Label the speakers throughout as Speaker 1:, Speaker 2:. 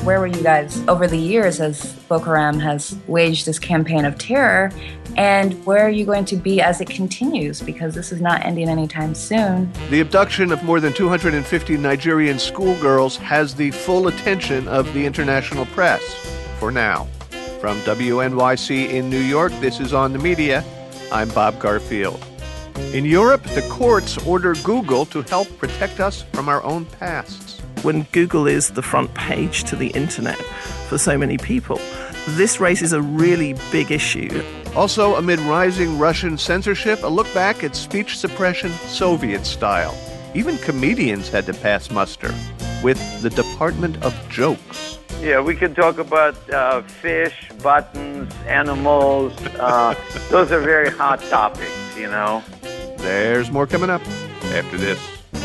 Speaker 1: Where were you guys over the years as Boko Haram has waged this campaign of terror? And where are you going to be as it continues? Because this is not ending anytime soon.
Speaker 2: The abduction of more than 250 Nigerian schoolgirls has the full attention of the international press, for now. From WNYC in New York, this is On the Media. I'm Bob Garfield. In Europe, the courts order Google to help protect us from our own pasts.
Speaker 3: When Google is the front page to the internet for so many people, this raises a really big issue.
Speaker 2: Also, amid rising Russian censorship, a look back at speech suppression Soviet style. Even comedians had to pass muster with the Department of Jokes.
Speaker 4: Yeah, we could talk about fish, buttons, animals. Those are very hot topics, you know.
Speaker 2: There's more coming up after this.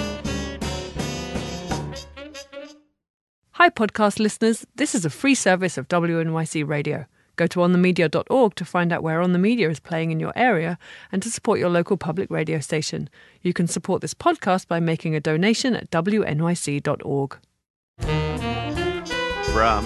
Speaker 5: Hi, podcast listeners. This is a free service of WNYC Radio. Go to onthemedia.org to find out where On the Media is playing in your area and to support your local public radio station. You can support this podcast by making a donation at wnyc.org.
Speaker 2: From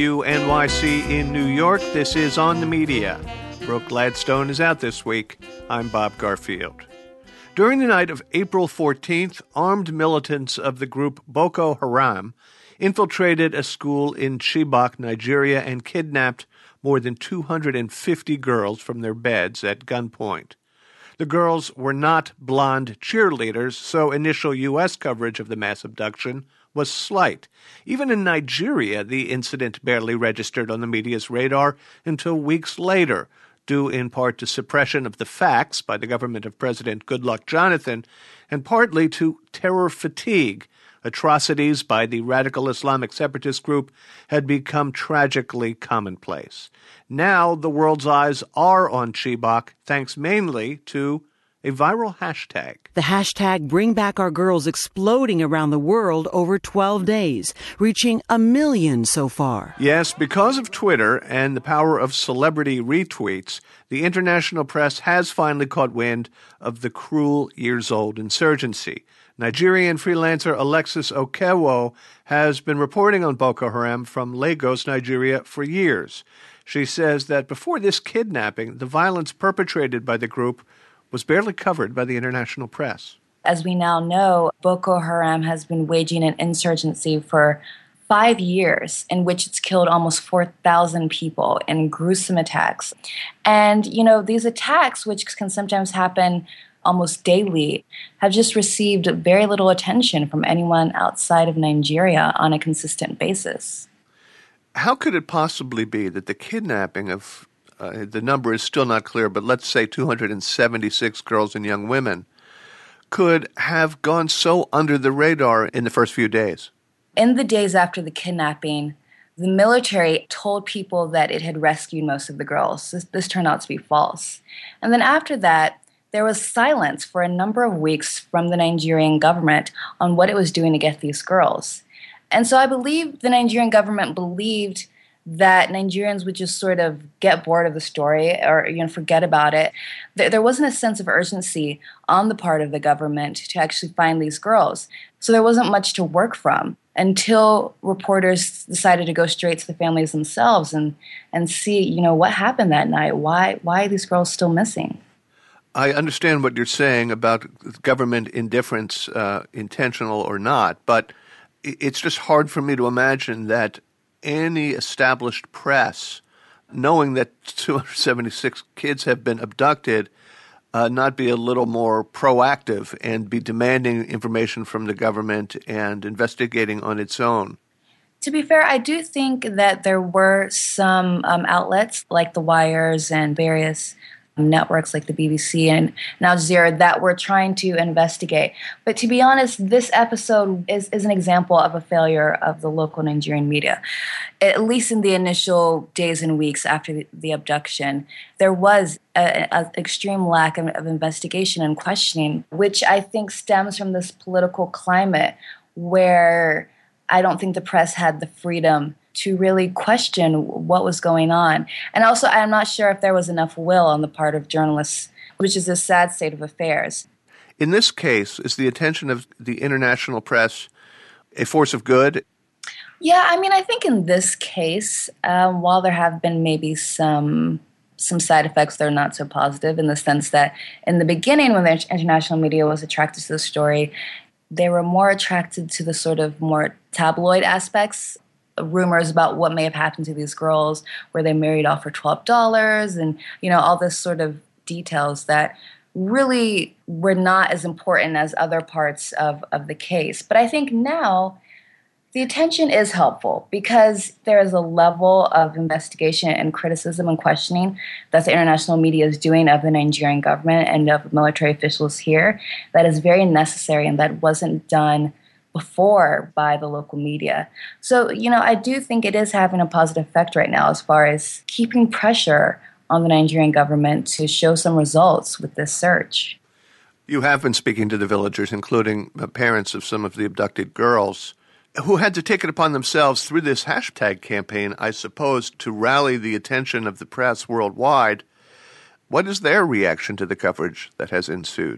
Speaker 2: WNYC in New York, this is On the Media. Brooke Gladstone is out this week. I'm Bob Garfield. During the night of April 14th, armed militants of the group Boko Haram infiltrated a school in Chibok, Nigeria, and kidnapped more than 250 girls from their beds at gunpoint. The girls were not blonde cheerleaders, so initial U.S. coverage of the mass abduction was slight. Even in Nigeria, the incident barely registered on the media's radar until weeks later, due in part to suppression of the facts by the government of President Goodluck Jonathan, and partly to terror fatigue. Atrocities by the radical Islamic separatist group had become tragically commonplace. Now the world's eyes are on Chibok, thanks mainly to a viral hashtag.
Speaker 6: The hashtag Bring Back Our Girls exploding around the world over 12 days, reaching 1 million so far.
Speaker 2: Yes, because of Twitter and the power of celebrity retweets, the international press has finally caught wind of the cruel years-old insurgency. Nigerian freelancer Alexis Okewo has been reporting on Boko Haram from Lagos, Nigeria, for years. She says that before this kidnapping, the violence perpetrated by the group was barely covered by the international press.
Speaker 1: As we now know, Boko Haram has been waging an insurgency for 5 years in which it's killed almost 4,000 people in gruesome attacks. And, these attacks, which can sometimes happen almost daily, have just received very little attention from anyone outside of Nigeria on a consistent basis.
Speaker 2: How could it possibly be that the kidnapping of the number is still not clear, but let's say 276 girls and young women, could have gone so under the radar in the first few days?
Speaker 1: In the days after the kidnapping, the military told people that it had rescued most of the girls. This turned out to be false. And then after that, there was silence for a number of weeks from the Nigerian government on what it was doing to get these girls. And so I believe the Nigerian government believed that Nigerians would just sort of get bored of the story or forget about it. There wasn't a sense of urgency on the part of the government to actually find these girls. So there wasn't much to work from until reporters decided to go straight to the families themselves and see, what happened that night. Why are these girls still missing?
Speaker 2: I understand what you're saying about government indifference, intentional or not, but it's just hard for me to imagine that any established press, knowing that 276 kids have been abducted, not be a little more proactive and be demanding information from the government and investigating on its own.
Speaker 1: To be fair, I do think that there were some outlets like The Wires and various networks like the BBC and Al Jazeera that were trying to investigate. But to be honest, this episode is an example of a failure of the local Nigerian media. At least in the initial days and weeks after the abduction, there was an extreme lack of investigation and questioning, which I think stems from this political climate where I don't think the press had the freedom to really question what was going on. And also, I'm not sure if there was enough will on the part of journalists, which is a sad state of affairs.
Speaker 2: In this case, is the attention of the international press a force of good?
Speaker 1: Yeah, I mean, I think in this case, while there have been maybe some side effects that are not so positive, in the sense that in the beginning, when the international media was attracted to the story, they were more attracted to the sort of more tabloid aspects, rumors about what may have happened to these girls, where they married off for $12, and all this sort of details that really were not as important as other parts of the case. But I think now the attention is helpful because there is a level of investigation and criticism and questioning that the international media is doing of the Nigerian government and of military officials here that is very necessary and that wasn't done before by the local media. So, I do think it is having a positive effect right now as far as keeping pressure on the Nigerian government to show some results with this search.
Speaker 2: You have been speaking to the villagers, including the parents of some of the abducted girls, who had to take it upon themselves through this hashtag campaign, I suppose, to rally the attention of the press worldwide. What is their reaction to the coverage that has ensued?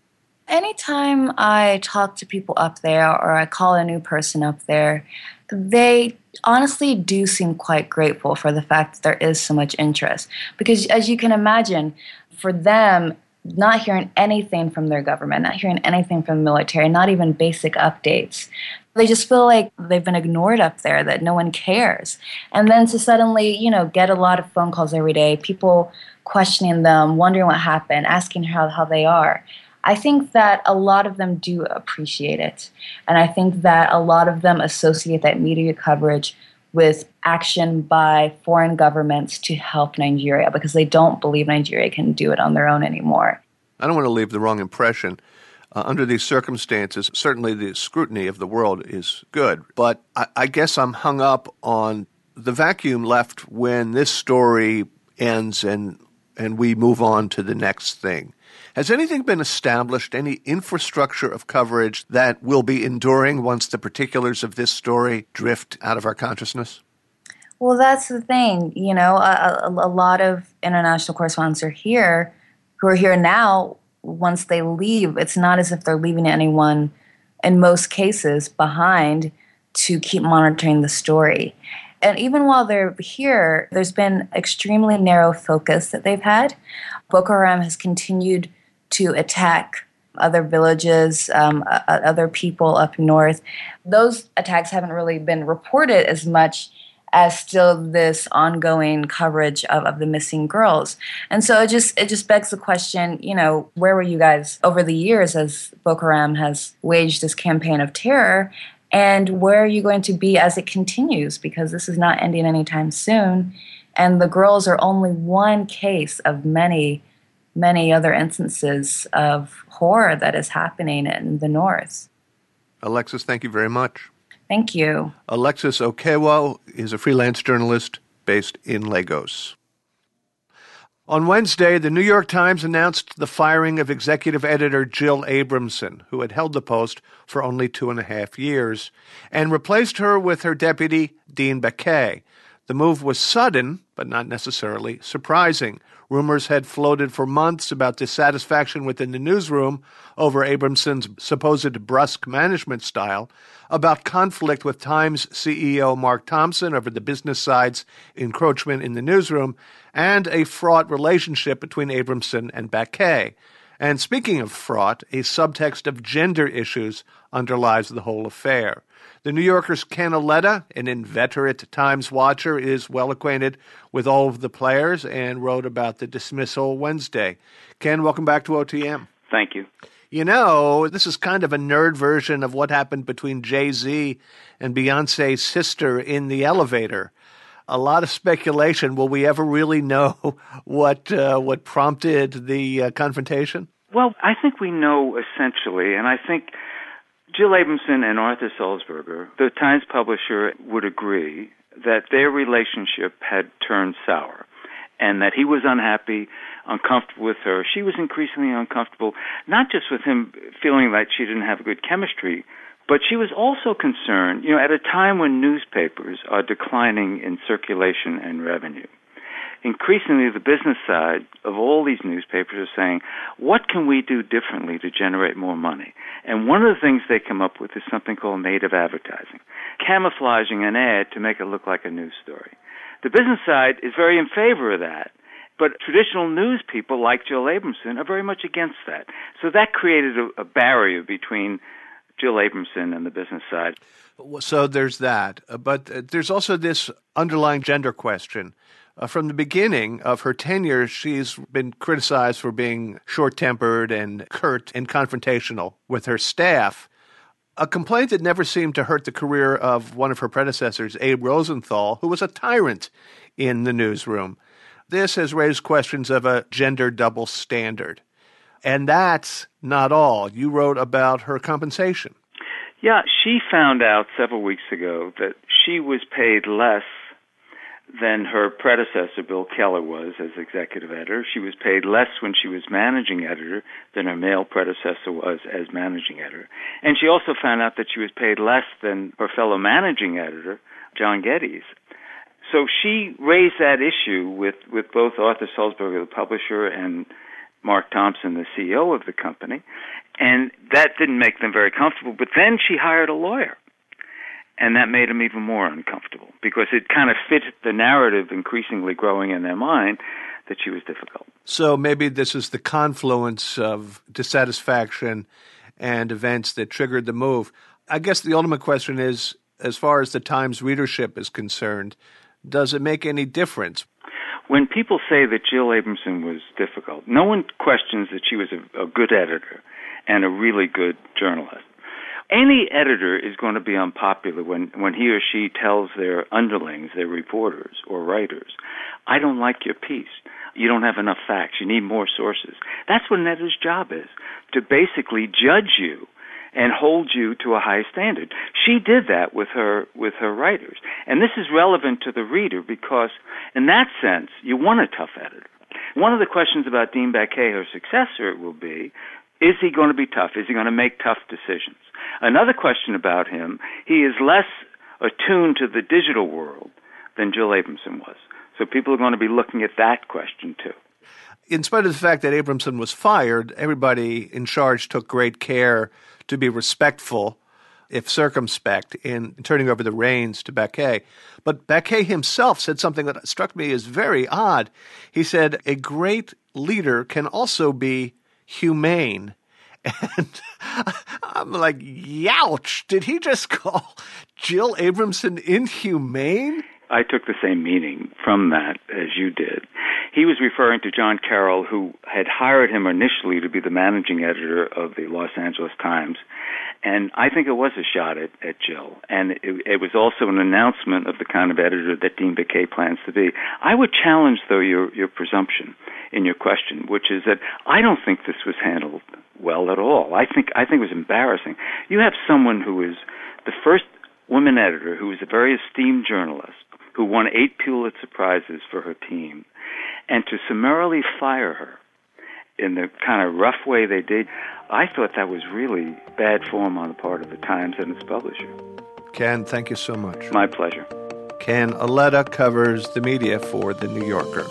Speaker 1: Anytime I talk to people up there or I call a new person up there, they honestly do seem quite grateful for the fact that there is so much interest. Because as you can imagine, for them, not hearing anything from their government, not hearing anything from the military, not even basic updates, they just feel like they've been ignored up there, that no one cares. And then to suddenly, get a lot of phone calls every day, people questioning them, wondering what happened, asking how they are. I think that a lot of them do appreciate it. And I think that a lot of them associate that media coverage with action by foreign governments to help Nigeria because they don't believe Nigeria can do it on their own anymore.
Speaker 2: I don't want to leave the wrong impression. Under these circumstances, certainly the scrutiny of the world is good. But I guess I'm hung up on the vacuum left when this story ends and we move on to the next thing. Has anything been established, any infrastructure of coverage that will be enduring once the particulars of this story drift out of our consciousness?
Speaker 1: Well, that's the thing. A lot of international correspondents are here who are here now. Once they leave, it's not as if they're leaving anyone, in most cases, behind to keep monitoring the story. And even while they're here, there's been extremely narrow focus that they've had. Boko Haram has continued to attack other villages, other people up north. Those attacks haven't really been reported as much as still this ongoing coverage of the missing girls. And so it just begs the question, where were you guys over the years as Boko Haram has waged this campaign of terror? And where are you going to be as it continues? Because this is not ending anytime soon. And the girls are only one case of many, many other instances of horror that is happening in the north.
Speaker 2: Alexis, thank you very much.
Speaker 1: Thank you.
Speaker 2: Alexis Okewo is a freelance journalist based in Lagos. On Wednesday, the New York Times announced the firing of executive editor Jill Abramson, who had held the post for only 2.5 years, and replaced her with her deputy, Dean Baquet. The move was sudden, but not necessarily surprising. Rumors had floated for months about dissatisfaction within the newsroom over Abramson's supposed brusque management style, about conflict with Times CEO Mark Thompson over the business side's encroachment in the newsroom, and a fraught relationship between Abramson and Baquet. And speaking of fraught, a subtext of gender issues underlies the whole affair. The New Yorker's Ken Auletta, an inveterate Times watcher, is well acquainted with all of the players and wrote about the dismissal Wednesday. Ken, welcome back to OTM.
Speaker 7: Thank you.
Speaker 2: This is kind of a nerd version of what happened between Jay-Z and Beyonce's sister in the elevator. A lot of speculation. Will we ever really know what prompted the confrontation?
Speaker 7: Well, I think we know essentially, and I think Jill Abramson and Arthur Sulzberger, the Times publisher, would agree that their relationship had turned sour and that he was unhappy, uncomfortable with her. She was increasingly uncomfortable, not just with him feeling like she didn't have good chemistry, but she was also concerned, at a time when newspapers are declining in circulation and revenue, increasingly the business side of all these newspapers are saying, what can we do differently to generate more money? And one of the things they come up with is something called native advertising, camouflaging an ad to make it look like a news story. The business side is very in favor of that, but traditional news people like Jill Abramson are very much against that. So that created a barrier between Jill Abramson and the business side.
Speaker 2: So there's that. But there's also this underlying gender question. From the beginning of her tenure, she's been criticized for being short-tempered and curt and confrontational with her staff, a complaint that never seemed to hurt the career of one of her predecessors, Abe Rosenthal, who was a tyrant in the newsroom. This has raised questions of a gender double standard. And that's not all. You wrote about her compensation.
Speaker 7: Yeah, she found out several weeks ago that she was paid less than her predecessor, Bill Keller, was as executive editor. She was paid less when she was managing editor than her male predecessor was as managing editor. And she also found out that she was paid less than her fellow managing editor, John Geddes. So she raised that issue with both Arthur Sulzberger, the publisher, and Mark Thompson, the CEO of the company, and that didn't make them very comfortable. But then she hired a lawyer, and that made them even more uncomfortable because it kind of fit the narrative increasingly growing in their mind that she was difficult.
Speaker 2: So maybe this is the confluence of dissatisfaction and events that triggered the move. I guess the ultimate question is, as far as the Times readership is concerned, does it make any difference?
Speaker 7: When people say that Jill Abramson was difficult, no one questions that she was a good editor and a really good journalist. Any editor is going to be unpopular when he or she tells their underlings, their reporters or writers, I don't like your piece. You don't have enough facts. You need more sources. That's what an editor's job is, to basically judge you and hold you to a high standard. She did that with her writers. And this is relevant to the reader because, in that sense, you want a tough editor. One of the questions about Dean Baquet, her successor, will be, is he going to be tough? Is he going to make tough decisions? Another question about him, he is less attuned to the digital world than Jill Abramson was. So people are going to be looking at that question, too.
Speaker 2: In spite of the fact that Abramson was fired, everybody in charge took great care to be respectful, if circumspect, in turning over the reins to Baquet. But Baquet himself said something that struck me as very odd. He said, a great leader can also be humane. And I'm like, youch, did he just call Jill Abramson inhumane?
Speaker 7: I took the same meaning from that as you did. He was referring to John Carroll, who had hired him initially to be the managing editor of the Los Angeles Times. And I think it was a shot at Jill. And it was also an announcement of the kind of editor that Dean Baquet plans to be. I would challenge, though, your presumption in your question, which is that I don't think this was handled well at all. I think it was embarrassing. You have someone who is the first woman editor who is a very esteemed journalist who won 8 Pulitzer Prizes for her team, and to summarily fire her in the kind of rough way they did, I thought that was really bad form on the part of the Times and its publisher.
Speaker 2: Ken, thank you so much.
Speaker 7: My pleasure.
Speaker 2: Ken Auletta covers the media for The New Yorker.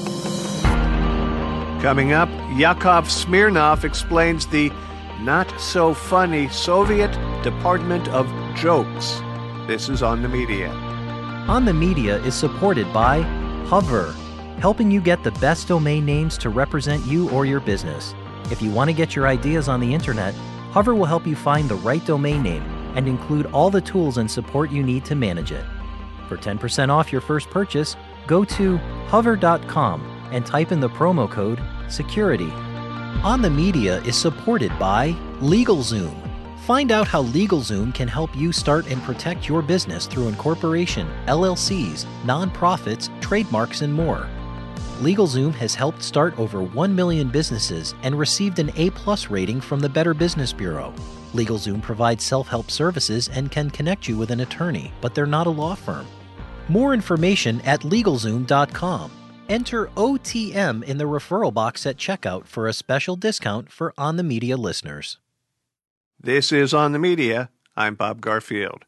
Speaker 2: Coming up, Yakov Smirnoff explains the not-so-funny Soviet Department of Jokes. This is On the Media.
Speaker 8: On the Media is supported by Hover, helping you get the best domain names to represent you or your business. If you want to get your ideas on the internet, Hover will help you find the right domain name and include all the tools and support you need to manage it. For 10% off your first purchase, go to hover.com and type in the promo code SECURITY. On the Media is supported by LegalZoom. Find out how LegalZoom can help you start and protect your business through incorporation, LLCs, nonprofits, trademarks, and more. LegalZoom has helped start over 1 million businesses and received an A+ rating from the Better Business Bureau. LegalZoom provides self-help services and can connect you with an attorney, but they're not a law firm. More information at LegalZoom.com. Enter OTM in the referral box at checkout for a special discount for On the Media listeners.
Speaker 2: This is On the Media. I'm Bob Garfield.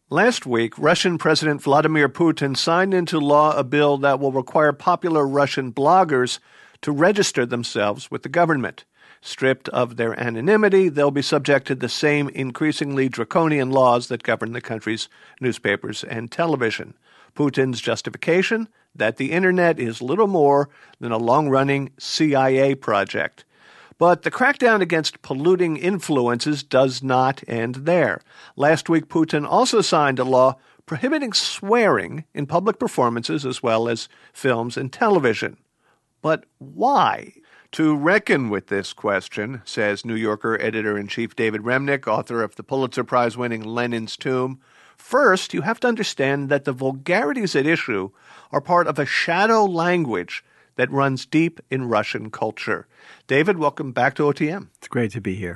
Speaker 2: Last week, Russian President Vladimir Putin signed into law a bill that will require popular Russian bloggers to register themselves with the government. Stripped of their anonymity, they'll be subject to the same increasingly draconian laws that govern the country's newspapers and television. Putin's justification? That the internet is little more than a long-running CIA project. But the crackdown against polluting influences does not end there. Last week, Putin also signed a law prohibiting swearing in public performances as well as films and television. But why? To reckon with this question, says New Yorker editor-in-chief David Remnick, author of the Pulitzer Prize-winning Lenin's Tomb, first, you have to understand that the vulgarities at issue are part of a shadow language that runs deep in Russian culture. David, welcome back to OTM.
Speaker 9: It's great to be here.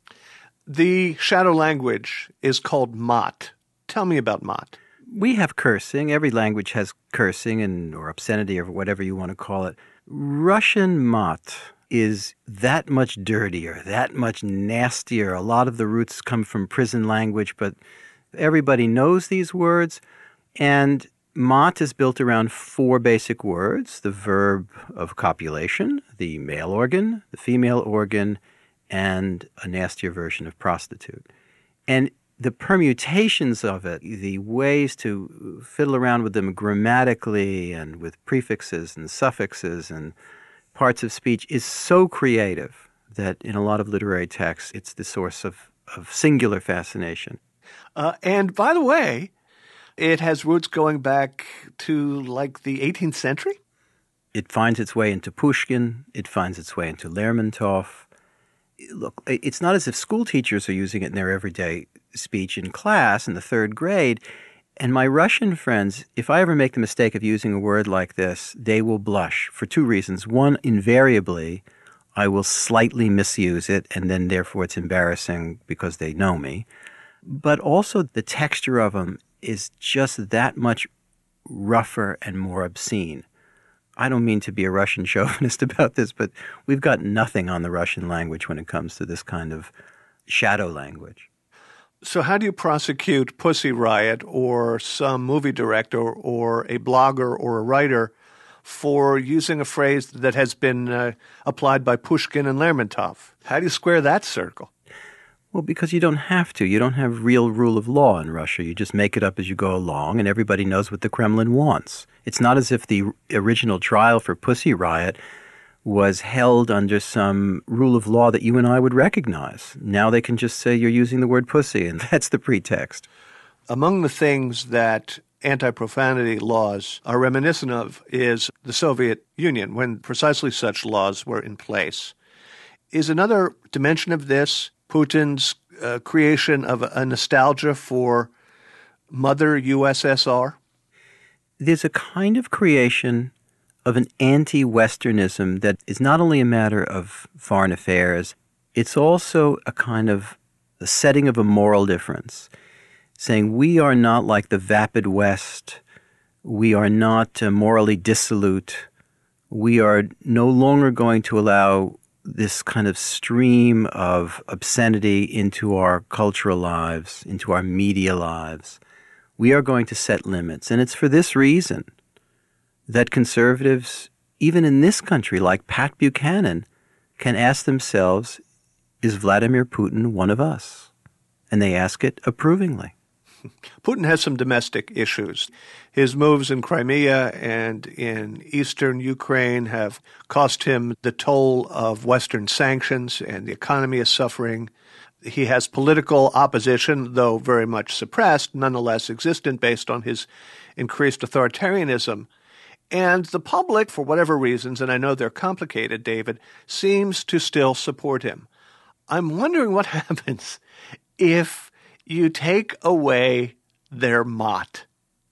Speaker 2: The shadow language is called mat. Tell me about mat.
Speaker 9: We have cursing. Every language has cursing or obscenity or whatever you want to call it. Russian mat is that much dirtier, that much nastier. A lot of the roots come from prison language, but everybody knows these words. And mat is built around four basic words: the verb of copulation, the male organ, the female organ, and a nastier version of prostitute. And the permutations of it, the ways to fiddle around with them grammatically and with prefixes and suffixes and parts of speech is so creative that in a lot of literary texts, it's the source of singular fascination.
Speaker 2: And by the way, it has roots going back to like the 18th century?
Speaker 9: It finds its way into Pushkin. It finds its way into Lermontov. Look, it's not as if school teachers are using it in their everyday speech in class in the third grade. And my Russian friends, if I ever make the mistake of using a word like this, they will blush for two reasons. One, invariably, I will slightly misuse it, and then therefore it's embarrassing because they know me. But also the texture of them is just that much rougher and more obscene. I don't mean to be a Russian chauvinist about this, but we've got nothing on the Russian language when it comes to this kind of shadow language.
Speaker 2: So how do you prosecute Pussy Riot or some movie director or a blogger or a writer for using a phrase that has been applied by Pushkin and Lermontov? How do you square that circle?
Speaker 9: Well, because you don't have to. You don't have real rule of law in Russia. You just make it up as you go along, and everybody knows what the Kremlin wants. It's not as if the original trial for Pussy Riot was held under some rule of law that you and I would recognize. Now they can just say you're using the word pussy, and that's the pretext.
Speaker 2: Among the things that anti-profanity laws are reminiscent of is the Soviet Union, when precisely such laws were in place. Is another dimension of this Putin's creation of a nostalgia for Mother USSR?
Speaker 9: There's a kind of creation of an anti-Westernism that is not only a matter of foreign affairs, it's also a kind of the setting of a moral difference, saying we are not like the vapid West, we are not morally dissolute, we are no longer going to allow this kind of stream of obscenity into our cultural lives, into our media lives. We are going to set limits. And it's for this reason that conservatives, even in this country, like Pat Buchanan, can ask themselves, is Vladimir Putin one of us? And they ask it approvingly.
Speaker 2: Putin has some domestic issues. His moves in Crimea and in eastern Ukraine have cost him the toll of Western sanctions, and the economy is suffering. He has political opposition, though very much suppressed, nonetheless existent based on his increased authoritarianism. And the public, for whatever reasons, and I know they're complicated, David, seems to still support him. I'm wondering what happens if you take away their mat.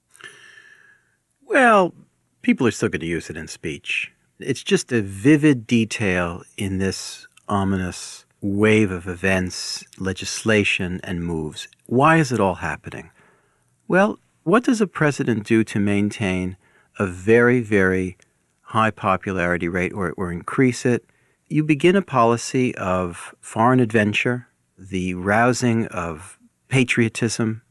Speaker 9: Well, people are still going to use it in speech. It's just a vivid detail in this ominous wave of events, legislation, and moves. Why is it all happening? Well, what does a president do to maintain a very, very high popularity rate or increase it? You begin a policy of foreign adventure, the rousing of patriotism,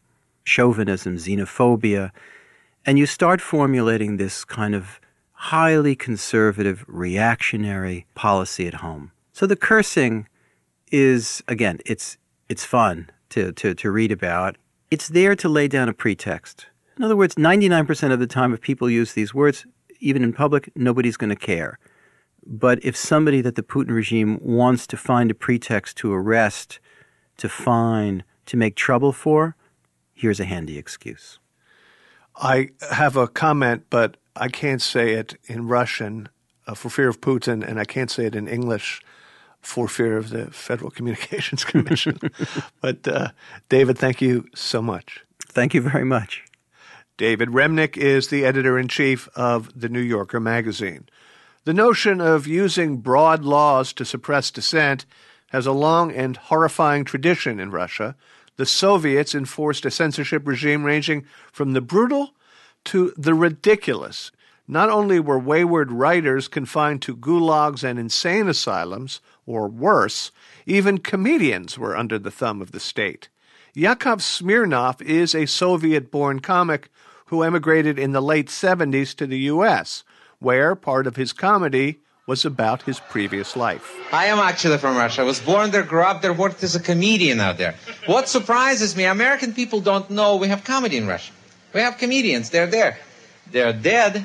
Speaker 9: chauvinism, xenophobia, and you start formulating this kind of highly conservative, reactionary policy at home. So the cursing is, again, it's fun to read about. It's there to lay down a pretext. In other words, 99% of the time if people use these words, even in public, nobody's going to care. But if somebody that the Putin regime wants to find a pretext to arrest, to fine, to make trouble for, here's a handy excuse.
Speaker 2: I have a comment, but I can't say it in Russian for fear of Putin, and I can't say it in English for fear of the Federal Communications Commission. But David, thank you so much.
Speaker 9: Thank you very much.
Speaker 2: David Remnick is the editor-in-chief of The New Yorker magazine. The notion of using broad laws to suppress dissent has a long and horrifying tradition in Russia. The Soviets enforced a censorship regime ranging from the brutal to the ridiculous. Not only were wayward writers confined to gulags and insane asylums, or worse, even comedians were under the thumb of the state. Yakov Smirnoff is a Soviet-born comic who emigrated in the late 70s to the U.S., where part of his comedy was about his previous life.
Speaker 10: I am actually from Russia. I was born there, grew up there, worked as a comedian out there. What surprises me, American people don't know we have comedy in Russia. We have comedians. They're there. They're dead.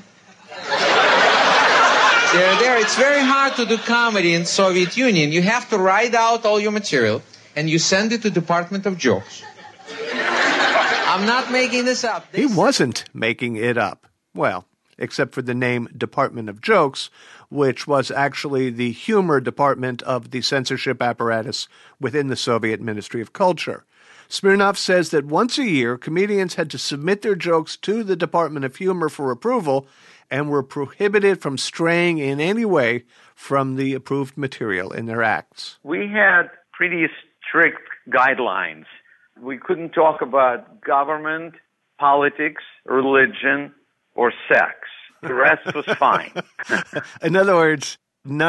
Speaker 10: They're there. It's very hard to do comedy in Soviet Union. You have to write out all your material, and you send it to Department of Jokes. I'm not making this up.
Speaker 2: He wasn't making it up. Well, except for the name Department of Jokes, which was actually the humor department of the censorship apparatus within the Soviet Ministry of Culture. Smirnoff says that once a year, comedians had to submit their jokes to the Department of Humor for approval and were prohibited from straying in any way from the approved material in their acts.
Speaker 4: We had pretty strict guidelines. We couldn't talk about government, politics, religion, or sex. The rest was fine.
Speaker 2: In other words,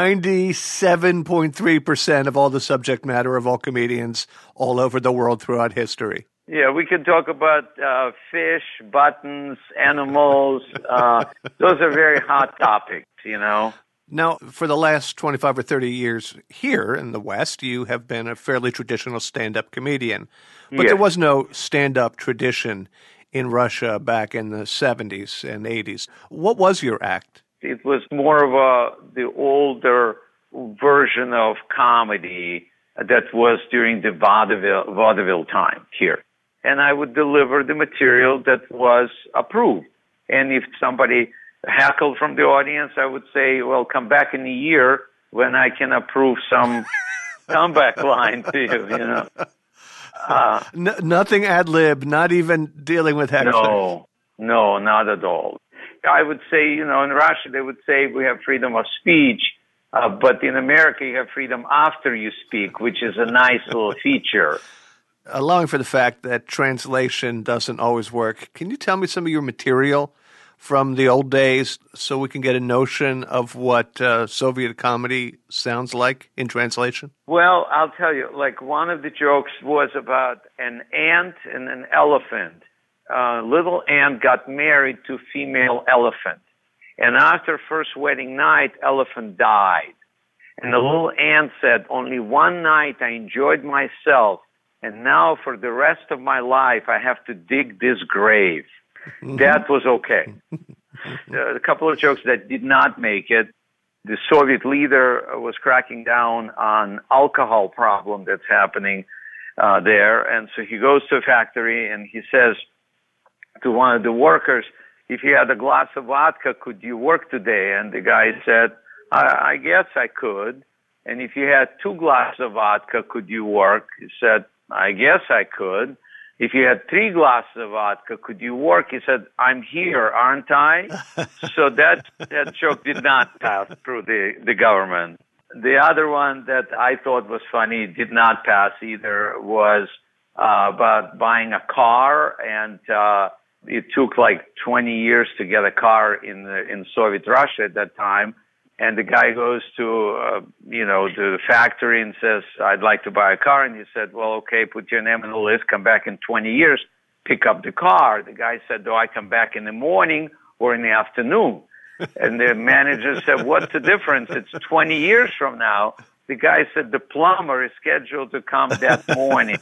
Speaker 2: 97.3% of all the subject matter of all comedians all over the world throughout history.
Speaker 4: Yeah, we could talk about fish, buttons, animals. Those are very hot topics, you know.
Speaker 2: Now, for the last 25 or 30 years here in the West, you have been a fairly traditional stand-up comedian. But There was no stand-up tradition in Russia back in the 70s and 80s. What was your act?
Speaker 4: It was more of the older version of comedy that was during the vaudeville time here. And I would deliver the material that was approved. And if somebody heckled from the audience, I would say, well, come back in a year when I can approve some comeback line to you, you know.
Speaker 2: Nothing ad-lib, not even dealing with hecklers.
Speaker 4: No, not at all. I would say, you know, in Russia they would say we have freedom of speech, but in America you have freedom after you speak, which is a nice little feature.
Speaker 2: Allowing for the fact that translation doesn't always work, can you tell me some of your material from the old days so we can get a notion of what Soviet comedy sounds like in translation?
Speaker 4: Well, I'll tell you, like one of the jokes was about an ant and an elephant. Little ant got married to female elephant. And after first wedding night, elephant died. And the little ant said, only one night I enjoyed myself, and now for the rest of my life I have to dig this grave. That was okay. A couple of jokes that did not make it. The Soviet leader was cracking down on alcohol problem that's happening there. And so he goes to a factory and he says to one of the workers, if you had a glass of vodka, could you work today? And the guy said, I guess I could. And if you had 2 glasses of vodka, could you work? He said, I guess I could. If you had 3 glasses of vodka, could you work? He said, I'm here, aren't I? So that joke did not pass through the government. The other one that I thought was funny, did not pass either, was about buying a car, and it took like 20 years to get a car in Soviet Russia at that time. And the guy goes to the factory and says, I'd like to buy a car. And he said, well, okay, put your name on the list, come back in 20 years, pick up the car. The guy said, do I come back in the morning or in the afternoon? And the manager said, what's the difference? It's 20 years from now. The guy said, the plumber is scheduled to come that morning.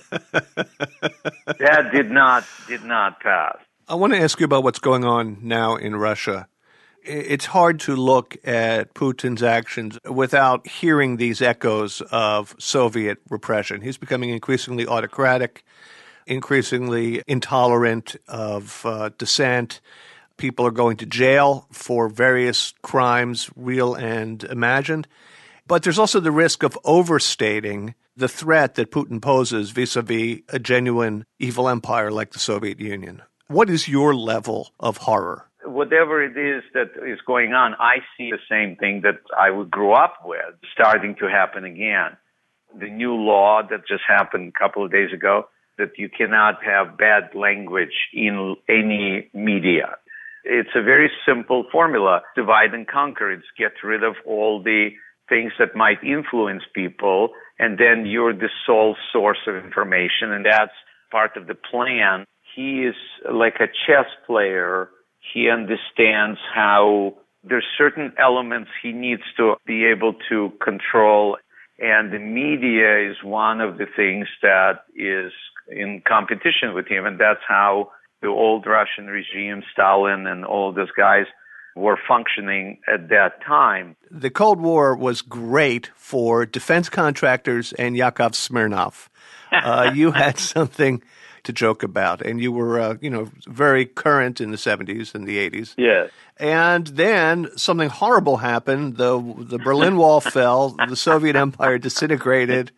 Speaker 4: That did not pass.
Speaker 2: I want to ask you about what's going on now in Russia. It's hard to look at Putin's actions without hearing these echoes of Soviet repression. He's becoming increasingly autocratic, increasingly intolerant of dissent. People are going to jail for various crimes, real and imagined. But there's also the risk of overstating the threat that Putin poses vis-a-vis a genuine evil empire like the Soviet Union. What is your level of horror?
Speaker 4: Whatever it is that is going on, I see the same thing that I grew up with starting to happen again. The new law that just happened a couple of days ago, that you cannot have bad language in any media. It's a very simple formula, divide and conquer. It's get rid of all the things that might influence people, and then you're the sole source of information, and that's part of the plan. He is like a chess player. He understands how there's certain elements he needs to be able to control, and the media is one of the things that is in competition with him, and that's how the old Russian regime, Stalin and all those guys, were functioning at that time.
Speaker 2: The Cold War was great for defense contractors and Yakov Smirnov. You had something to joke about, and you were, very current in the 70s and the 80s.
Speaker 4: Yes.
Speaker 2: And then something horrible happened. The Berlin Wall fell, the Soviet Empire disintegrated,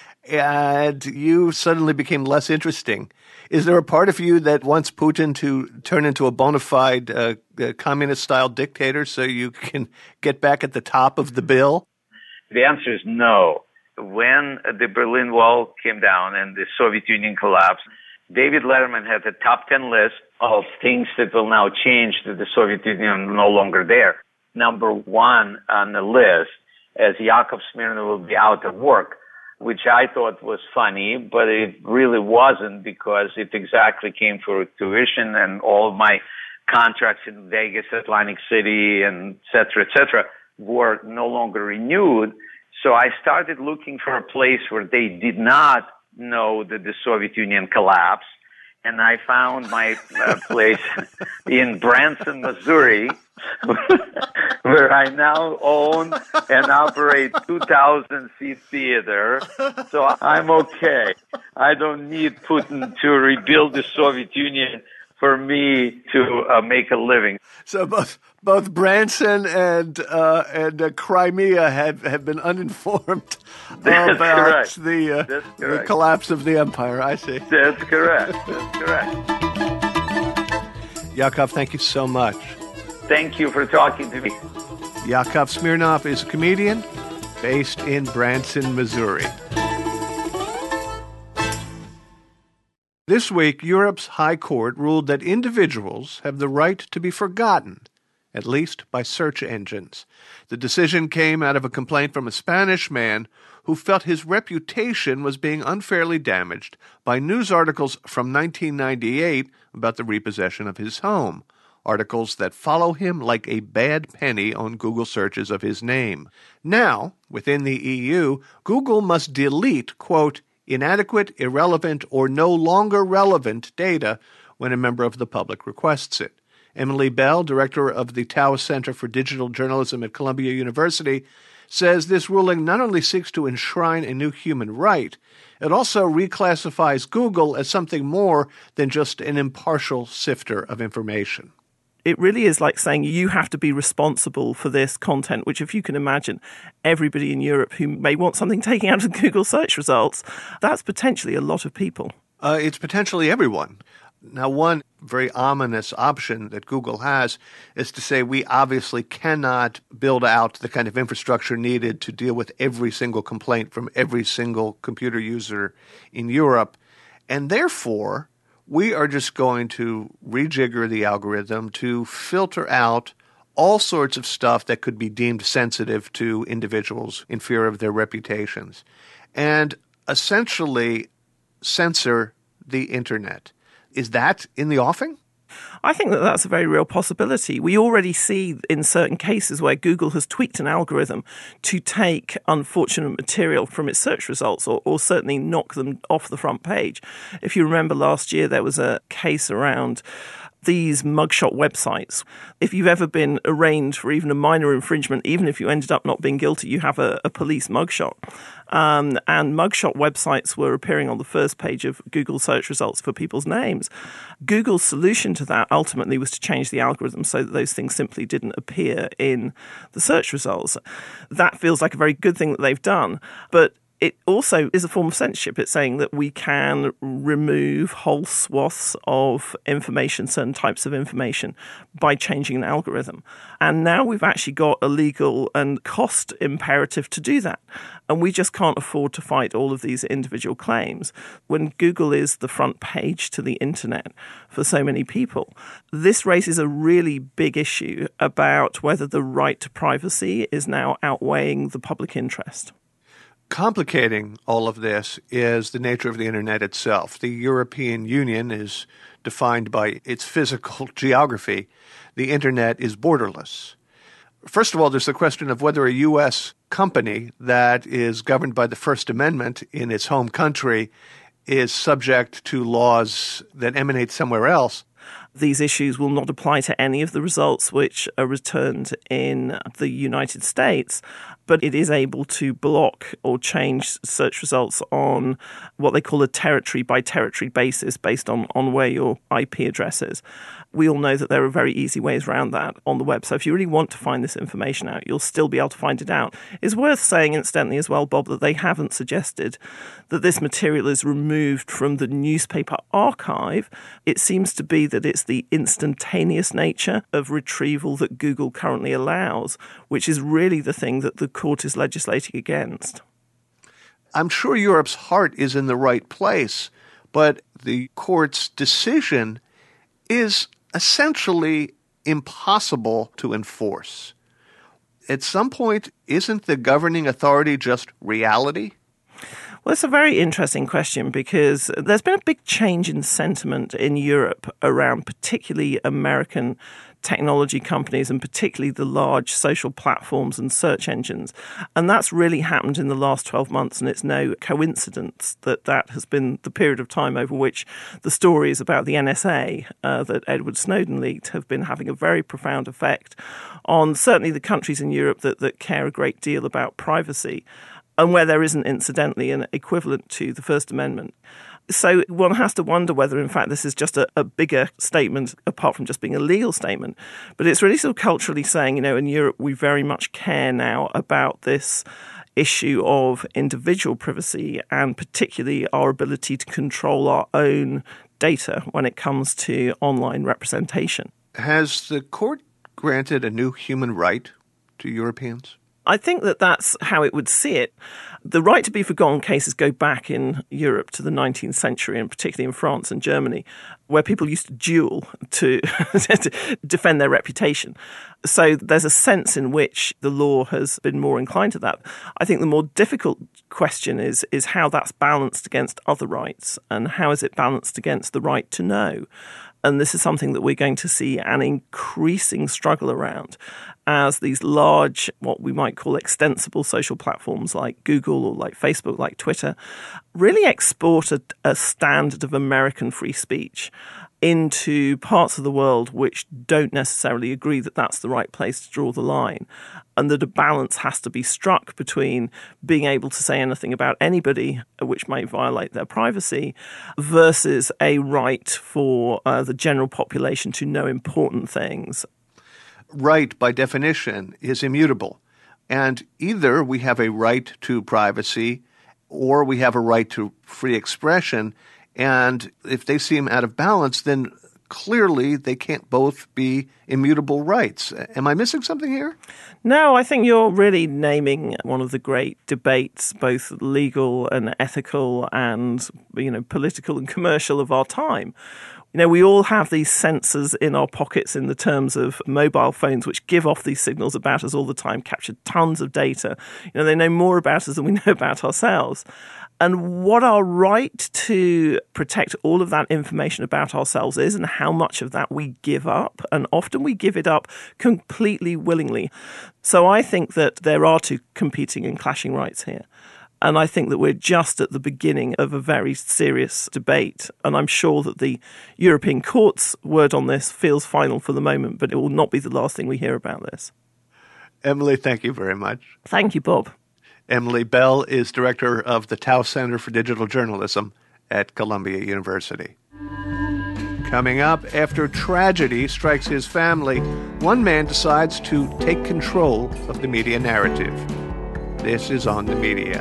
Speaker 2: and you suddenly became less interesting. Is there a part of you that wants Putin to turn into a bona fide communist-style dictator so you can get back at the top of the bill?
Speaker 4: The answer is no. When the Berlin Wall came down and the Soviet Union collapsed, David Letterman had a top 10 list of things that will now change, that the Soviet Union is no longer there. Number one on the list, as Yakov Smirnov will be out of work, which I thought was funny, but it really wasn't, because it exactly came to fruition, and all of my contracts in Vegas, Atlantic City, and et cetera, were no longer renewed. So I started looking for a place where they did not know that the Soviet Union collapsed, and I found my place in Branson, Missouri, where I now own and operate 2,000-seat theater. So I'm okay. I don't need Putin to rebuild the Soviet Union for me to make a living.
Speaker 2: So both Branson and Crimea have been uninformed about the collapse of the empire. I see.
Speaker 4: That's correct.
Speaker 2: Yakov, thank you so much.
Speaker 4: Thank you for talking to me.
Speaker 2: Yakov Smirnov is a comedian based in Branson, Missouri. This week, Europe's High Court ruled that individuals have the right to be forgotten, at least by search engines. The decision came out of a complaint from a Spanish man who felt his reputation was being unfairly damaged by news articles from 1998 about the repossession of his home, articles that follow him like a bad penny on Google searches of his name. Now, within the EU, Google must delete, quote, inadequate, irrelevant, or no longer relevant data when a member of the public requests it. Emily Bell, director of the Tower Center for Digital Journalism at Columbia University, says this ruling not only seeks to enshrine a new human right, it also reclassifies Google as something more than just an impartial sifter of information.
Speaker 3: It really is like saying you have to be responsible for this content, which if you can imagine, everybody in Europe who may want something taken out of Google search results, that's potentially a lot of people.
Speaker 2: It's potentially everyone. Now, one very ominous option that Google has is to say we obviously cannot build out the kind of infrastructure needed to deal with every single complaint from every single computer user in Europe, and therefore we are just going to rejigger the algorithm to filter out all sorts of stuff that could be deemed sensitive to individuals in fear of their reputations, and essentially censor the internet. Is that in the offing?
Speaker 3: I think that that's a very real possibility. We already see in certain cases where Google has tweaked an algorithm to take unfortunate material from its search results or certainly knock them off the front page. If you remember last year, there was a case around these mugshot websites. If you've ever been arraigned for even a minor infringement, even if you ended up not being guilty, you have a police mugshot. And mugshot websites were appearing on the first page of Google search results for people's names. Google's solution to that ultimately was to change the algorithm so that those things simply didn't appear in the search results. That feels like a very good thing that they've done, but it also is a form of censorship. It's saying that we can remove whole swaths of information, certain types of information, by changing an algorithm. And now we've actually got a legal and cost imperative to do that. And we just can't afford to fight all of these individual claims. When Google is the front page to the internet for so many people, this raises a really big issue about whether the right to privacy is now outweighing the public interest.
Speaker 2: Complicating all of this is the nature of the internet itself. The European Union is defined by its physical geography. The internet is borderless. First of all, there's the question of whether a U.S. company that is governed by the First Amendment in its home country is subject to laws that emanate somewhere else.
Speaker 3: These issues will not apply to any of the results which are returned in the United States, but it is able to block or change search results on what they call a territory-by-territory basis based on where your IP address is. We all know that there are very easy ways around that on the web. So if you really want to find this information out, you'll still be able to find it out. It's worth saying, incidentally, as well, Bob, that they haven't suggested that this material is removed from the newspaper archive. It seems to be that it's the instantaneous nature of retrieval that Google currently allows, which is really the thing that the court is legislating against.
Speaker 2: I'm sure Europe's heart is in the right place, but the court's decision is essentially impossible to enforce. At some point, isn't the governing authority just reality?
Speaker 3: Well, it's a very interesting question because there's been a big change in sentiment in Europe around particularly American technology companies and particularly the large social platforms and search engines. And that's really happened in the last 12 months, and it's no coincidence that that has been the period of time over which the stories about the NSA that Edward Snowden leaked have been having a very profound effect on certainly the countries in Europe that care a great deal about privacy, and where there isn't, incidentally, an equivalent to the First Amendment. So one has to wonder whether, in fact, this is just a bigger statement, apart from just being a legal statement. But it's really sort of culturally saying, in Europe, we very much care now about this issue of individual privacy and particularly our ability to control our own data when it comes to online representation.
Speaker 2: Has the court granted a new human right to Europeans?
Speaker 3: I think that that's how it would see it. The right to be forgotten cases go back in Europe to the 19th century, and particularly in France and Germany, where people used to duel to defend their reputation. So there's a sense in which the law has been more inclined to that. I think the more difficult question is how that's balanced against other rights, and how is it balanced against the right to know. And this is something that we're going to see an increasing struggle around as these large, what we might call extensible social platforms like Google or like Facebook, like Twitter, really export a standard of American free speech into parts of the world which don't necessarily agree that that's the right place to draw the line, and that a balance has to be struck between being able to say anything about anybody which may violate their privacy versus a right for the general population to know important things.
Speaker 2: Right, by definition, is immutable. And either we have a right to privacy or we have a right to free expression. And if they seem out of balance, then clearly they can't both be immutable rights. Am I missing something here?
Speaker 3: No, I think you're really naming one of the great debates, both legal and ethical and, political and commercial of our time, We all have these sensors in our pockets in the terms of mobile phones, which give off these signals about us all the time, capture tons of data. They know more about us than we know about ourselves. And what our right to protect all of that information about ourselves is, and how much of that we give up. And often we give it up completely willingly. So I think that there are two competing and clashing rights here. And I think that we're just at the beginning of a very serious debate. And I'm sure that the European Court's word on this feels final for the moment, but it will not be the last thing we hear about this.
Speaker 2: Emily, thank you very much.
Speaker 3: Thank you, Bob.
Speaker 2: Emily Bell is director of the Tao Center for Digital Journalism at Columbia University. Coming up, after tragedy strikes his family, one man decides to take control of the media narrative. This is On the Media.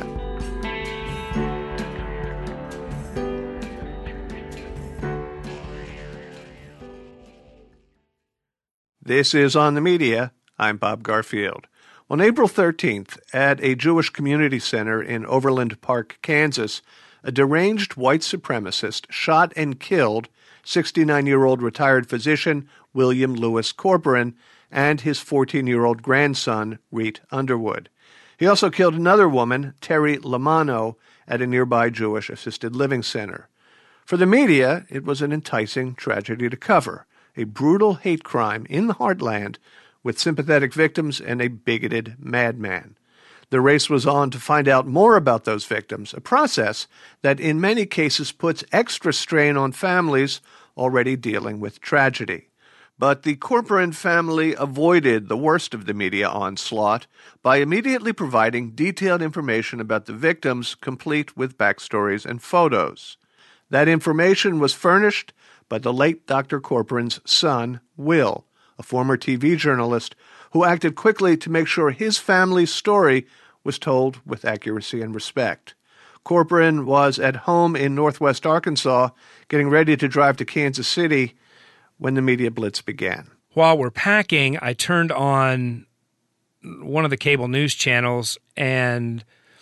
Speaker 2: This is On the Media. I'm Bob Garfield. On April 13th, at a Jewish community center in Overland Park, Kansas, a deranged white supremacist shot and killed 69-year-old retired physician William Lewis Corporon and his 14-year-old grandson, Reet Underwood. He also killed another woman, Terry Lamano, at a nearby Jewish assisted living center. For the media, it was an enticing tragedy to cover, a brutal hate crime in the heartland with sympathetic victims and a bigoted madman. The race was on to find out more about those victims, a process that in many cases puts extra strain on families already dealing with tragedy. But the Corporon family avoided the worst of the media onslaught by immediately providing detailed information about the victims, complete with backstories and photos. That information was furnished by the late Dr. Corporon's son, Will, a former TV journalist who acted quickly to make sure his family's story was told with accuracy and respect. Corporon was at home in northwest Arkansas, getting ready to drive to Kansas City when the media blitz began.
Speaker 11: While we're packing, I turned on one of the cable news channels and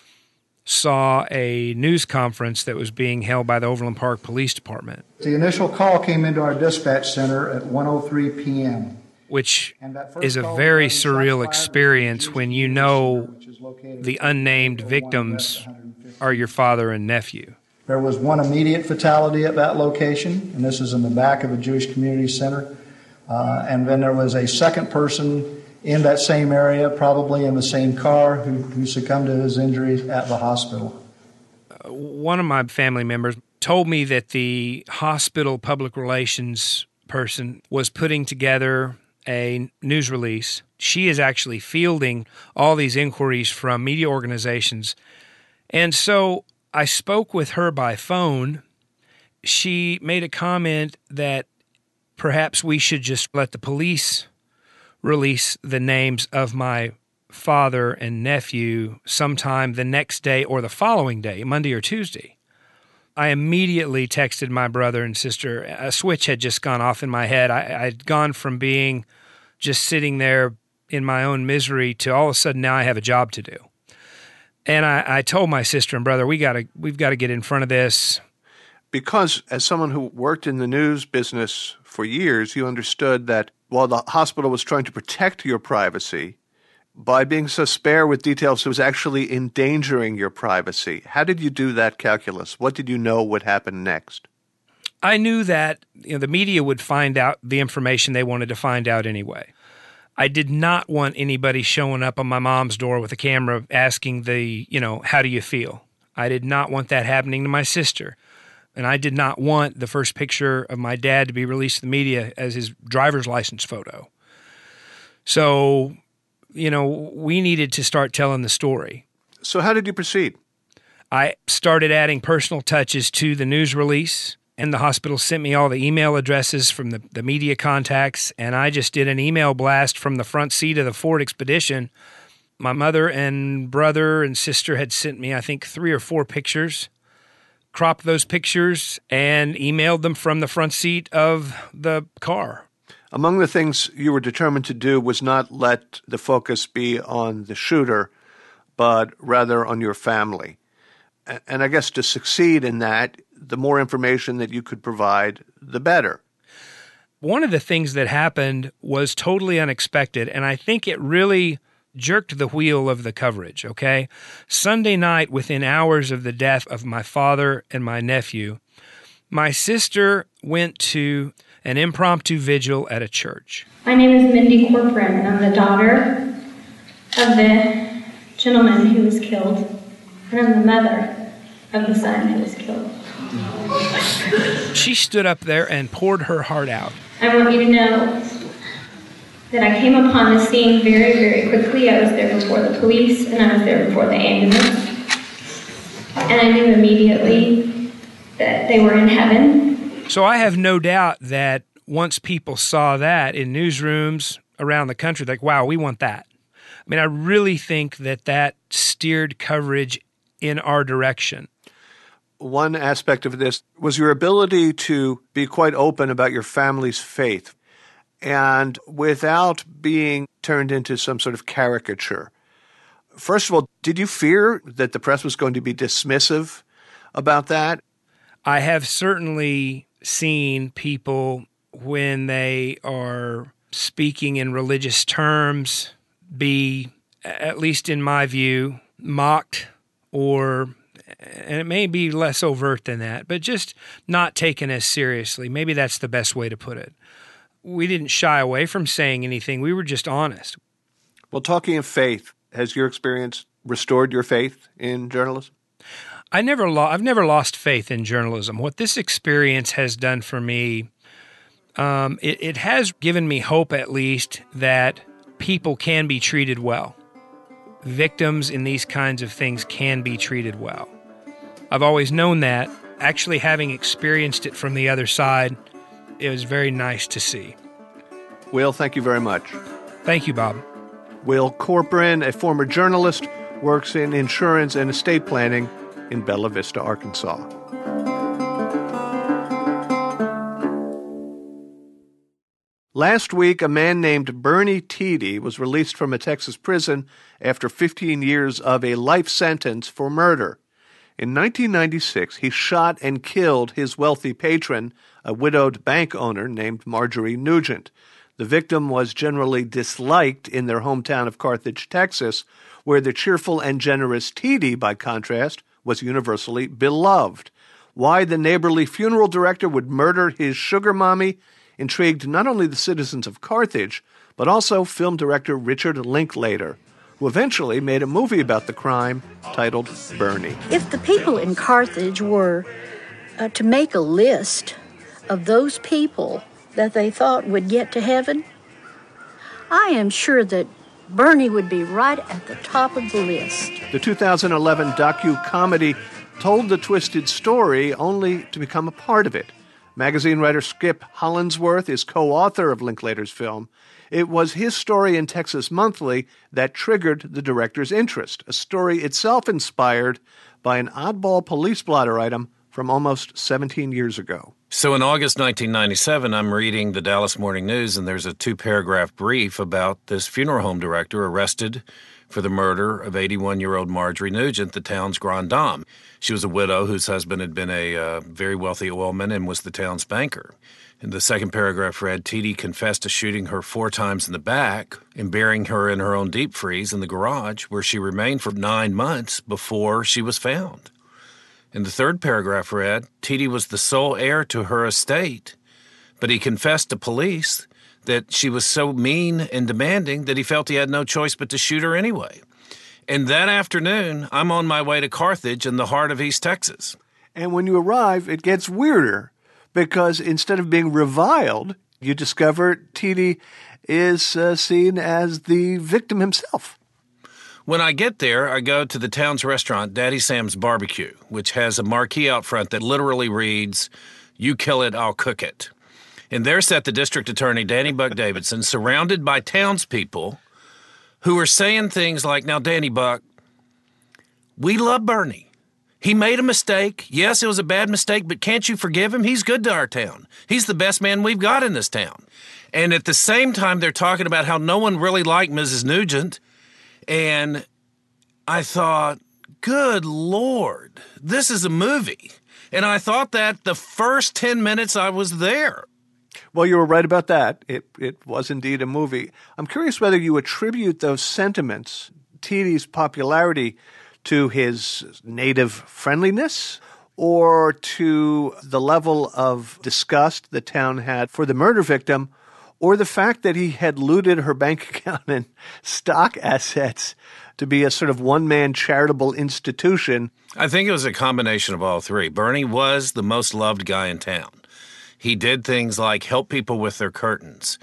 Speaker 11: saw a news conference that was being held by the Overland Park Police Department.
Speaker 12: The initial call came into our dispatch center at 1:03 p.m.
Speaker 11: Which is a very surreal experience when you know the unnamed victims are your father and nephew.
Speaker 12: There was one immediate fatality at that location, and this is in the back of a Jewish community center. And then there was a second person in that same area, probably in the same car, who succumbed to his injuries at the hospital.
Speaker 11: One of my family members told me that the hospital public relations person was putting together a news release. She is actually fielding all these inquiries from media organizations. And so I spoke with her by phone. She made a comment that perhaps we should just let the police release the names of my father and nephew sometime the next day or the following day, Monday or Tuesday. I immediately texted my brother and sister. A switch had just gone off in my head. I'd gone from being just sitting there in my own misery to all of a sudden now I have a job to do. And I told my sister and brother, we've got to get in front of this.
Speaker 2: Because as someone who worked in the news business for years, you understood that while the hospital was trying to protect your privacy, by being so spare with details, it was actually endangering your privacy. How did you do that calculus? What did you know would happen next?
Speaker 11: I knew that the media would find out the information they wanted to find out anyway. I did not want anybody showing up on my mom's door with a camera asking how do you feel? I did not want that happening to my sister. And I did not want the first picture of my dad to be released to the media as his driver's license photo. So, we needed to start telling the story.
Speaker 2: So how did you proceed?
Speaker 11: I started adding personal touches to the news release, and the hospital sent me all the email addresses from the media contacts, and I just did an email blast from the front seat of the Ford Expedition. My mother and brother and sister had sent me, I think, 3 or 4 pictures, cropped those pictures, and emailed them from the front seat of the car.
Speaker 2: Among the things you were determined to do was not let the focus be on the shooter, but rather on your family. And I guess to succeed in that, the more information that you could provide, the better.
Speaker 11: One of the things that happened was totally unexpected, and I think it really jerked the wheel of the coverage, okay? Sunday night, within hours of the death of my father and my nephew, my sister went to an impromptu vigil at a church.
Speaker 13: My name is Mindy Corcoran, and I'm the daughter of the gentleman who was killed, and I'm the mother of the son who was killed.
Speaker 11: She stood up there and poured her heart out.
Speaker 13: I want you to know that I came upon the scene very, very quickly. I was there before the police, and I was there before the ambulance. And I knew immediately that they were in heaven.
Speaker 11: So I have no doubt that once people saw that in newsrooms around the country, like, wow, we want that. I mean, I really think that steered coverage in our direction.
Speaker 2: One aspect of this was your ability to be quite open about your family's faith and without being turned into some sort of caricature. First of all, did you fear that the press was going to be dismissive about that?
Speaker 11: I have certainly seen people, when they are speaking in religious terms, be, at least in my view, mocked, or, and it may be less overt than that, but just not taken as seriously. Maybe that's the best way to put it. We didn't shy away from saying anything. We were just honest.
Speaker 2: Well, talking of faith, has your experience restored your faith in journalism?
Speaker 11: I've never lost faith in journalism. What this experience has done for me, it has given me hope, at least, that people can be treated well. Victims in these kinds of things can be treated well. I've always known that. Actually, having experienced it from the other side, it was very nice to see.
Speaker 2: Will, thank you very much.
Speaker 11: Thank you, Bob.
Speaker 2: Will Corcoran, a former journalist, works in insurance and estate planning in Bella Vista, Arkansas. Last week, a man named Bernie Tiede was released from a Texas prison after 15 years of a life sentence for murder. In 1996, he shot and killed his wealthy patron, a widowed bank owner named Marjorie Nugent. The victim was generally disliked in their hometown of Carthage, Texas, where the cheerful and generous Tiede, by contrast, was universally beloved. Why the neighborly funeral director would murder his sugar mommy intrigued not only the citizens of Carthage, but also film director Richard Linklater, who eventually made a movie about the crime titled Bernie.
Speaker 14: If the people in Carthage were to make a list of those people that they thought would get to heaven, I am sure that Bernie would be right at the top of the list.
Speaker 2: The 2011 docu-comedy told the twisted story only to become a part of it. Magazine writer Skip Hollandsworth is co-author of Linklater's film. It was his story in Texas Monthly that triggered the director's interest, a story itself inspired by an oddball police blotter item from almost 17 years ago.
Speaker 15: So in August 1997, I'm reading the Dallas Morning News, and there's a 2-paragraph brief about this funeral home director arrested for the murder of 81-year-old Marjorie Nugent, the town's grande dame. She was a widow whose husband had been a very wealthy oilman and was the town's banker. And the second paragraph read, Tiede confessed to shooting her 4 times in the back and burying her in her own deep freeze in the garage, where she remained for 9 months before she was found. And the third paragraph read, Tiede was the sole heir to her estate, but he confessed to police that she was so mean and demanding that he felt he had no choice but to shoot her anyway. And that afternoon, I'm on my way to Carthage in the heart of East Texas.
Speaker 2: And when you arrive, it gets weirder, because instead of being reviled, you discover Tiede is seen as the victim himself.
Speaker 15: When I get there, I go to the town's restaurant, Daddy Sam's Barbecue, which has a marquee out front that literally reads, "You kill it, I'll cook it." And there sat the district attorney, Danny Buck Davidson, surrounded by townspeople who are saying things like, now, Danny Buck, we love Bernie. He made a mistake. Yes, it was a bad mistake, but can't you forgive him? He's good to our town. He's the best man we've got in this town. And at the same time, they're talking about how no one really liked Mrs. Nugent. And I thought, good Lord, this is a movie. And I thought that the first 10 minutes I was there.
Speaker 2: Well, you were right about that. It was indeed a movie. I'm curious whether you attribute those sentiments, Tiedi's popularity, to his native friendliness or to the level of disgust the town had for the murder victim, or the fact that he had looted her bank account and stock assets to be a sort of one-man charitable institution.
Speaker 15: I think it was a combination of all three. Bernie was the most loved guy in town. He did things like help people with their curtains.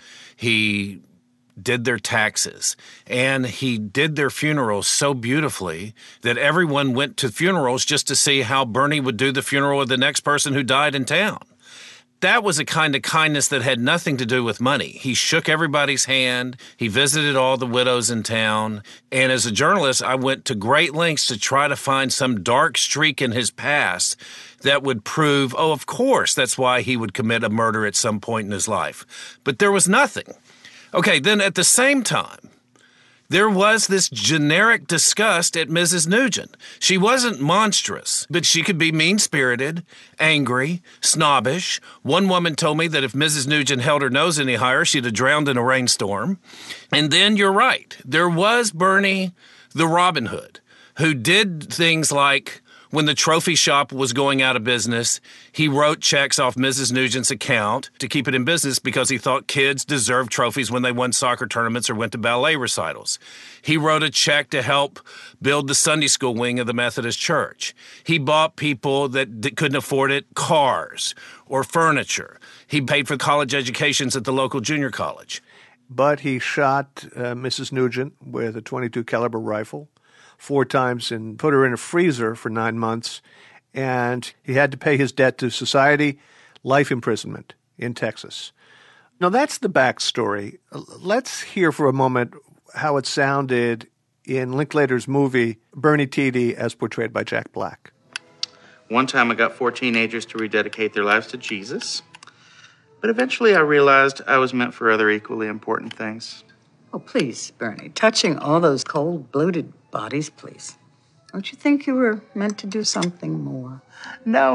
Speaker 15: He did their taxes, and he did their funerals so beautifully that everyone went to funerals just to see how Bernie would do the funeral of the next person who died in town. That was a kind of kindness that had nothing to do with money. He shook everybody's hand. He visited all the widows in town. And as a journalist, I went to great lengths to try to find some dark streak in his past that would prove, oh, of course, that's why he would commit a murder at some point in his life. But there was nothing. Okay, then at the same time, there was this generic disgust at Mrs. Nugent. She wasn't monstrous, but she could be mean-spirited, angry, snobbish. One woman told me that if Mrs. Nugent held her nose any higher, she'd have drowned in a rainstorm. And then you're right. There was Bernie the Robin Hood, who did things like, when the trophy shop was going out of business, he wrote checks off Mrs. Nugent's account to keep it in business because he thought kids deserved trophies when they won soccer tournaments or went to ballet recitals. He wrote a check to help build the Sunday school wing of the Methodist Church. He bought people that couldn't afford it cars or furniture. He paid for college educations at the local junior college.
Speaker 2: But he shot Mrs. Nugent with a .22 caliber rifle 4 times and put her in a freezer for 9 months, and he had to pay his debt to society, life imprisonment in Texas. Now, that's the backstory. Let's hear for a moment how it sounded in Linklater's movie, Bernie Tiedi, as portrayed by Jack Black.
Speaker 16: One time I got 4 teenagers to rededicate their lives to Jesus, but eventually I realized I was meant for other equally important things.
Speaker 17: Oh, please, Bernie, touching all those cold-blooded bodies, please. Don't you think you were meant to do something more?
Speaker 16: No,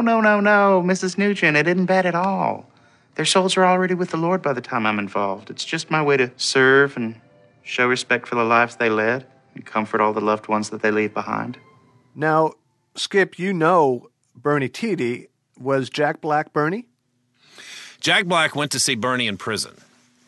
Speaker 16: Mrs. Nugent, it isn't bad at all. Their souls are already with the Lord by the time I'm involved. It's just my way to serve and show respect for the lives they led and comfort all the loved ones that they leave behind.
Speaker 2: Now, Skip, you know Bernie Tiedi. Was Jack Black Bernie?
Speaker 15: Jack Black went to see Bernie in prison.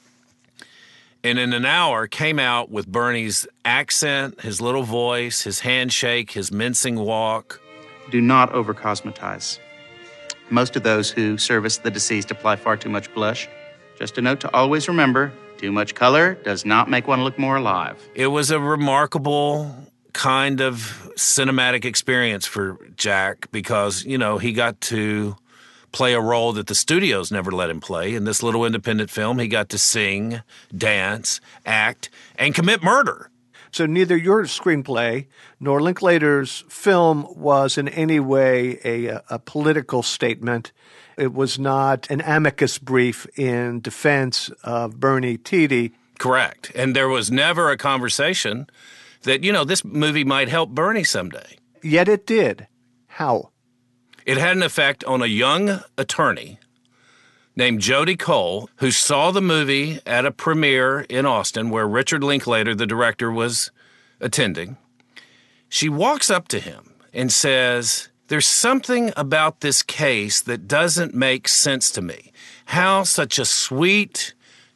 Speaker 15: And in an hour came out with Bernie's accent, his little voice, his handshake, his mincing walk.
Speaker 16: Do not over-cosmetize. Most of those who service the deceased apply far too much blush. Just a note to always remember, too much color does not make one look more alive.
Speaker 15: It was a remarkable kind of cinematic experience for Jack because, you know, he got to play a role that the studios never let him play. In this little independent film, he got to sing, dance, act, and commit murder.
Speaker 2: So neither your screenplay nor Linklater's film was in any way a political statement. It was not an amicus brief in defense of Bernie Tiedi.
Speaker 15: Correct. And there was never a conversation that, you know, this movie might help Bernie someday.
Speaker 2: Yet it did. How?
Speaker 15: It had an effect on a young attorney named Jody Cole, who saw the movie at a premiere in Austin where Richard Linklater, the director, was attending. She walks up to him and says, "There's something about this case that doesn't make sense to me. How such a sweet,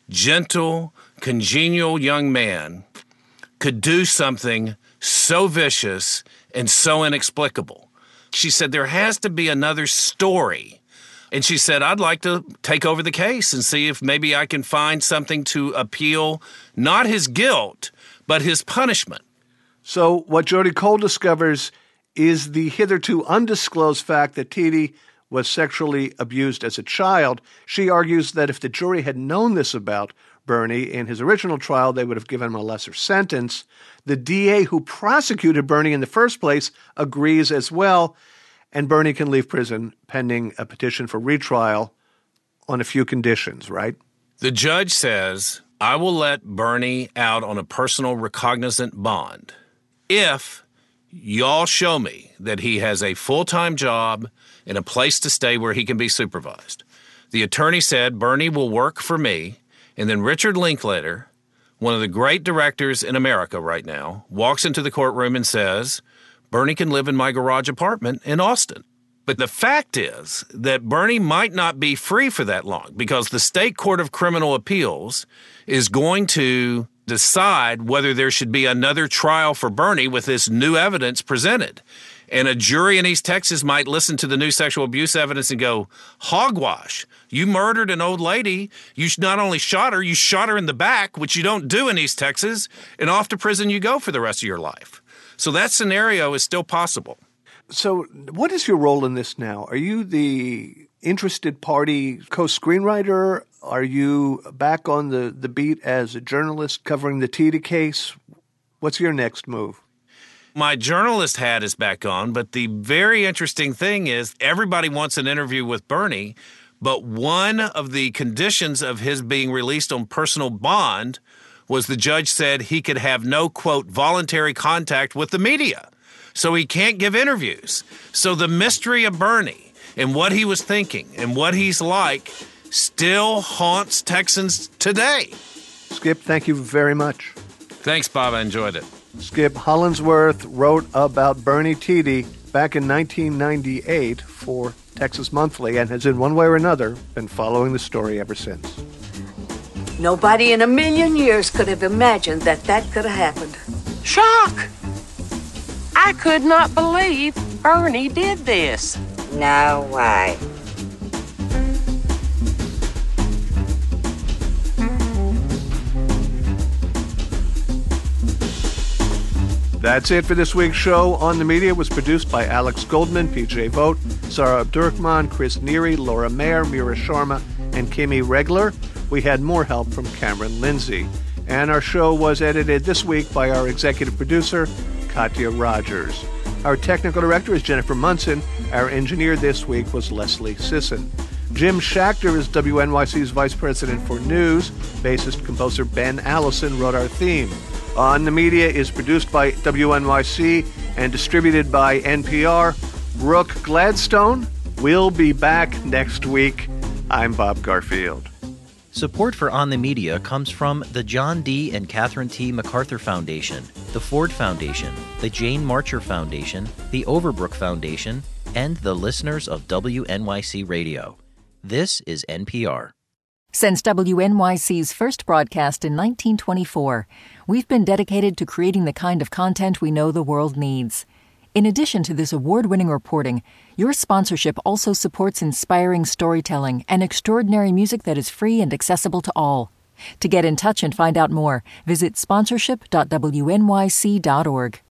Speaker 15: gentle, congenial young man could do something so vicious and so inexplicable." She said, there has to be another story. And she said, I'd like to take over the case and see if maybe I can find something to appeal, not his guilt, but his punishment.
Speaker 2: So what Jody Cole discovers is the hitherto undisclosed fact that Tiedi was sexually abused as a child. She argues that if the jury had known this about Bernie in his original trial, they would have given him a lesser sentence. The DA who prosecuted Bernie in the first place agrees as well, and Bernie can leave prison pending a petition for retrial on a few conditions, right?
Speaker 15: The judge says, I will let Bernie out on a personal recognizant bond if y'all show me that he has a full-time job and a place to stay where he can be supervised. The attorney said Bernie will work for me, and then Richard Linklater, one of the great directors in America right now, walks into the courtroom and says, Bernie can live in my garage apartment in Austin. But the fact is that Bernie might not be free for that long because the State Court of Criminal Appeals is going to decide whether there should be another trial for Bernie with this new evidence presented. And a jury in East Texas might listen to the new sexual abuse evidence and go, hogwash, you murdered an old lady. You not only shot her, you shot her in the back, which you don't do in East Texas, and off to prison you go for the rest of your life. So that scenario is still possible.
Speaker 2: So what is your role in this now? Are you the interested party co-screenwriter? Are you back on the beat as a journalist covering the Tita case? What's your next move?
Speaker 15: My journalist hat is back on, but the very interesting thing is everybody wants an interview with Bernie, but one of the conditions of his being released on personal bond was the judge said he could have no, quote, voluntary contact with the media. So he can't give interviews. So the mystery of Bernie and what he was thinking and what he's like still haunts Texans today.
Speaker 2: Skip, thank you very much.
Speaker 15: Thanks, Bob. I enjoyed it.
Speaker 2: Skip Hollandsworth wrote about Bernie Tiede back in 1998 for Texas Monthly and has in one way or another been following the story ever since.
Speaker 18: Nobody in a million years could have imagined that could have happened. Shock!
Speaker 19: I could not believe Bernie did this.
Speaker 18: No way.
Speaker 2: That's it for this week's show. On the Media was produced by Alex Goldman, PJ Vogt, Sarah Abdurrahman, Chris Neary, Laura Mayer, Mira Sharma, and Kimmy Regler. We had more help from Cameron Lindsay. And our show was edited this week by our executive producer, Katya Rogers. Our technical director is Jennifer Munson. Our engineer this week was Leslie Sisson. Jim Schachter is WNYC's vice president for news. Bassist composer Ben Allison wrote our theme. On the Media is produced by WNYC and distributed by NPR. Brooke Gladstone will be back next week. I'm Bob Garfield.
Speaker 8: Support for On the Media comes from the John D. and Catherine T. MacArthur Foundation, the Ford Foundation, the Jane Marcher Foundation, the Overbrook Foundation, and the listeners of WNYC Radio. This is NPR.
Speaker 20: Since WNYC's first broadcast in 1924, we've been dedicated to creating the kind of content we know the world needs. In addition to this award-winning reporting, your sponsorship also supports inspiring storytelling and extraordinary music that is free and accessible to all. To get in touch and find out more, visit sponsorship.wnyc.org.